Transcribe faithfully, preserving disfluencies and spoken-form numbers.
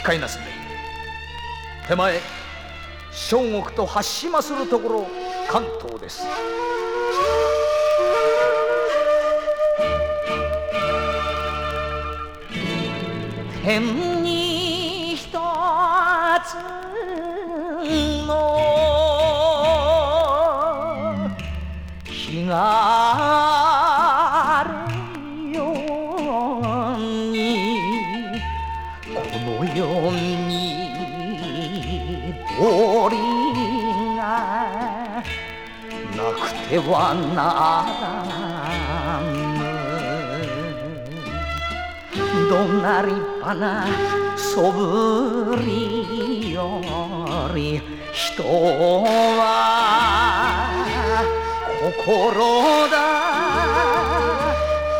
控えなすんで手前小国と発しまするところ関東です。天に一つの日があるようにこの世に道理がなくてはならぬどなりぱなそぶりより人は心だ